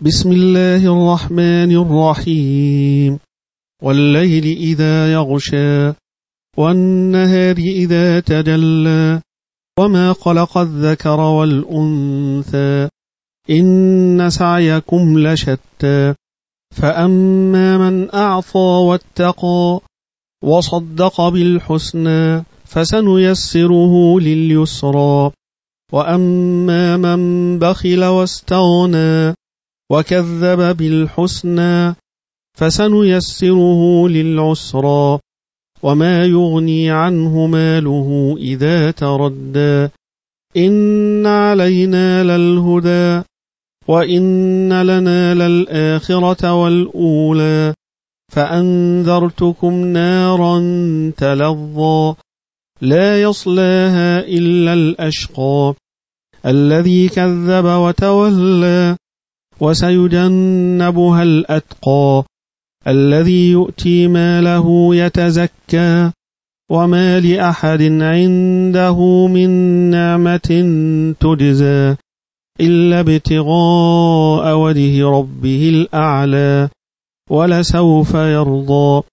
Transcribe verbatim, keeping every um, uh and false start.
بسم الله الرحمن الرحيم والليل إذا يغشى والنهار إذا تجلى وما خلق الذكر والأنثى إن سعيكم لشتى فأما من أعطى واتقى وصدق بالحسنى فسنيسره لليسرى وأما من بخل واستغنى وكذب بالحسنى فسنيسره للعسرى وما يغني عنه ماله إذا تردى إن علينا للهدى وإن لنا للآخرة والأولى فأنذرتكم نارا تلظى لا يصلاها إلا الأشقى الذي كذب وتولى وسيجنبها الأتقى الذي يؤتي ماله يتزكى وما لأحد عنده من نعمة تجزى إلا ابتغاء وجه ربه الأعلى ولسوف يرضى